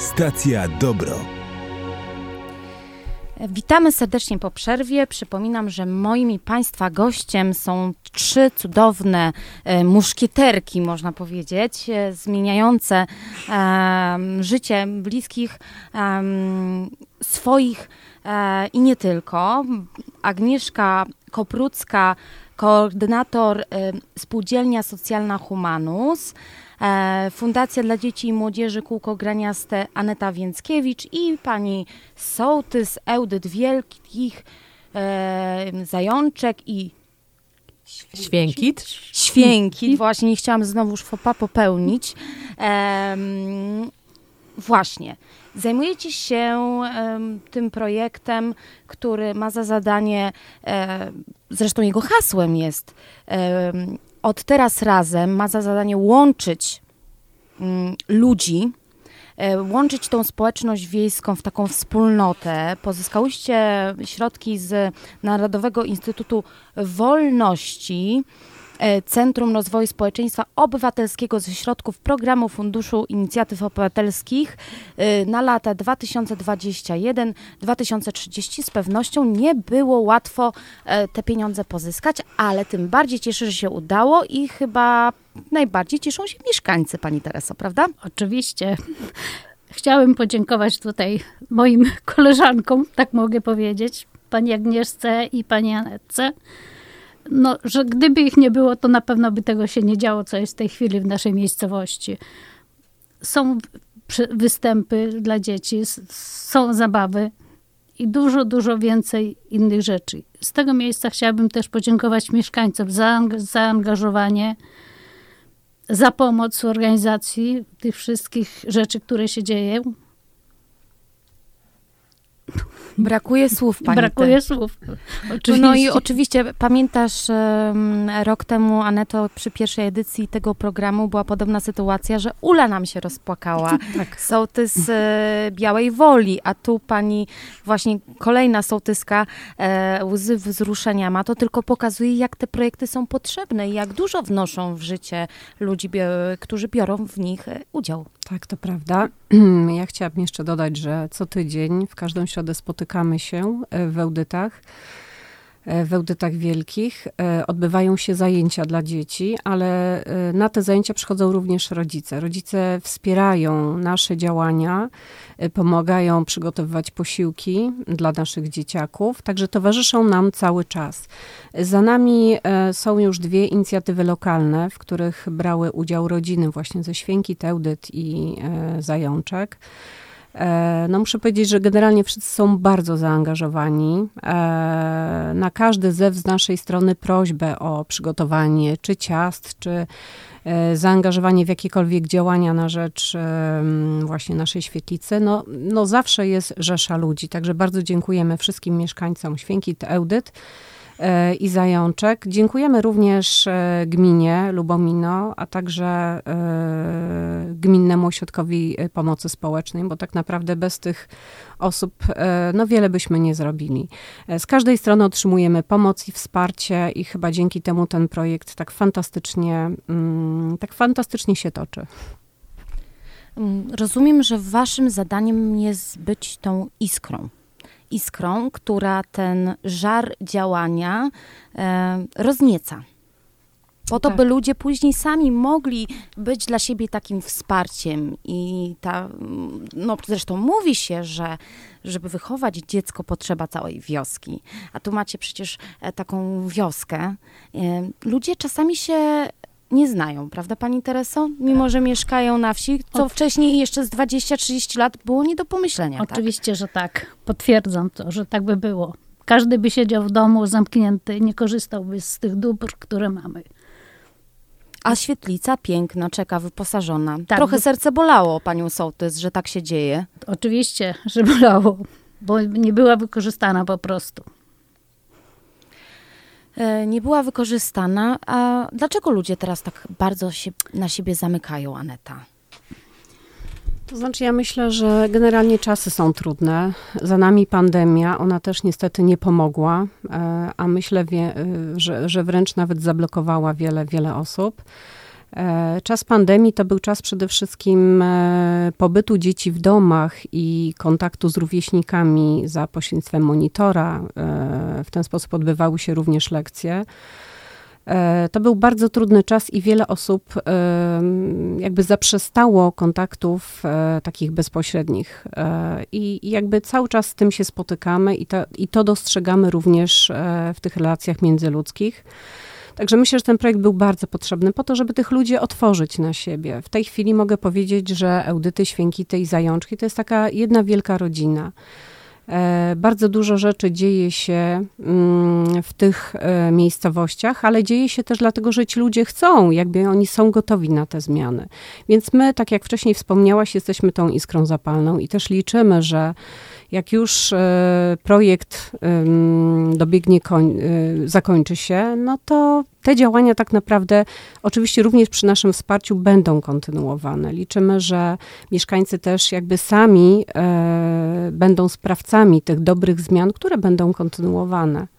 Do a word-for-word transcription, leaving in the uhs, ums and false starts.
Stacja Dobro. Witamy serdecznie po przerwie. Przypominam, że moim i Państwa gościem są trzy cudowne e, muszkieterki, można powiedzieć, e, zmieniające e, życie bliskich e, swoich e, i nie tylko. Agnieszka Koprucka, koordynator e, Spółdzielnia Socjalna Humanus, e, Fundacja dla Dzieci i Młodzieży Kółko Graniaste Aneta Więckiewicz i pani sołtys Edyta Wielkich, e, Zajączek i Świękit. Świękit, właśnie nie chciałam znowuż faux pas popełnić. E, właśnie. Zajmujecie się e, tym projektem, który ma za zadanie, e, zresztą jego hasłem jest e, od teraz razem, ma za zadanie łączyć m, ludzi, e, łączyć tą społeczność wiejską w taką wspólnotę. Pozyskałyście środki z Narodowego Instytutu Wolności, Centrum Rozwoju Społeczeństwa Obywatelskiego ze środków Programu Funduszu Inicjatyw Obywatelskich na lata dwa tysiące dwudziesty pierwszy do dwa tysiące trzydziestego. Z pewnością nie było łatwo te pieniądze pozyskać, ale tym bardziej cieszę, że się udało i chyba najbardziej cieszą się mieszkańcy, pani Tereso, prawda? Oczywiście. Chciałabym podziękować tutaj moim koleżankom, tak mogę powiedzieć, pani Agnieszce i pani Anetce. No, że gdyby ich nie było, to na pewno by tego się nie działo, co jest w tej chwili w naszej miejscowości. Są występy dla dzieci, są zabawy i dużo, dużo więcej innych rzeczy. Z tego miejsca chciałabym też podziękować mieszkańcom za zaangażowanie, za pomoc w organizacji tych wszystkich rzeczy, które się dzieją. Brakuje słów, pani. Brakuje słów. Oczywiście. No i oczywiście pamiętasz, um, rok temu, Aneto, przy pierwszej edycji tego programu była podobna sytuacja, że Ula nam się rozpłakała. Tak. Sołtys e, Białej Woli, a tu pani właśnie kolejna sołtyska e, łzy wzruszenia ma. To tylko pokazuje, jak te projekty są potrzebne i jak dużo wnoszą w życie ludzi, bio, którzy biorą w nich udział. Tak, to prawda. Ja chciałabym jeszcze dodać, że co tydzień, w każdą środę spotykamy się w Edytach, w Edytach Wielkich. Odbywają się zajęcia dla dzieci, ale na te zajęcia przychodzą również rodzice. Rodzice wspierają nasze działania, pomagają przygotowywać posiłki dla naszych dzieciaków, także towarzyszą nam cały czas. Za nami są już dwie inicjatywy lokalne, w których brały udział rodziny właśnie ze Świękit, Edyt i Zajączek. No muszę powiedzieć, że generalnie wszyscy są bardzo zaangażowani. Na każdy zew z naszej strony prośbę o przygotowanie czy ciast, czy zaangażowanie w jakiekolwiek działania na rzecz właśnie naszej świetlicy, no, no zawsze jest rzesza ludzi. Także bardzo dziękujemy wszystkim mieszkańcom Świękit, Edyt i Zajączek. Dziękujemy również gminie Lubomino, a także Gminnemu Ośrodkowi Pomocy Społecznej, bo tak naprawdę bez tych osób no wiele byśmy nie zrobili. Z każdej strony otrzymujemy pomoc i wsparcie i chyba dzięki temu ten projekt tak fantastycznie, tak fantastycznie się toczy. Rozumiem, że waszym zadaniem jest być tą iskrą. Iskrą, która ten żar działania e, roznieca. Po to, tak. by ludzie później sami mogli być dla siebie takim wsparciem. I ta, no zresztą mówi się, że żeby wychować dziecko, potrzeba całej wioski. A tu macie przecież taką wioskę. E, ludzie czasami się nie znają, prawda, pani Tereso? Mimo, że mieszkają na wsi, co wcześniej jeszcze z dwadzieścia trzydzieści lat było nie do pomyślenia. Oczywiście, tak? że tak. Potwierdzam to, że tak by było. Każdy by siedział w domu zamknięty, nie korzystałby z tych dóbr, które mamy. A świetlica piękna, czeka, wyposażona. Tak, Trochę bo... serce bolało panią sołtys, że tak się dzieje. Oczywiście, że bolało, bo nie była wykorzystana po prostu. Nie była wykorzystana. A dlaczego ludzie teraz tak bardzo się na siebie zamykają, Aneta? To znaczy ja myślę, że generalnie czasy są trudne. Za nami pandemia, ona też niestety nie pomogła, a myślę, że, że wręcz nawet zablokowała wiele, wiele osób. Czas pandemii to był czas przede wszystkim pobytu dzieci w domach i kontaktu z rówieśnikami za pośrednictwem monitora. W ten sposób odbywały się również lekcje. To był bardzo trudny czas i wiele osób jakby zaprzestało kontaktów takich bezpośrednich. I jakby cały czas z tym się spotykamy i to, i to dostrzegamy również w tych relacjach międzyludzkich. Także myślę, że ten projekt był bardzo potrzebny po to, żeby tych ludzi otworzyć na siebie. W tej chwili mogę powiedzieć, że Eudyty, Świękity i Zajączki to jest taka jedna wielka rodzina. Bardzo dużo rzeczy dzieje się w tych miejscowościach, ale dzieje się też dlatego, że ci ludzie chcą, jakby oni są gotowi na te zmiany. Więc my, tak jak wcześniej wspomniałaś, jesteśmy tą iskrą zapalną i też liczymy, że jak już projekt dobiegnie, koń, zakończy się, no to te działania tak naprawdę, oczywiście również przy naszym wsparciu, będą kontynuowane. Liczymy, że mieszkańcy też jakby sami będą sprawcami tych dobrych zmian, które będą kontynuowane.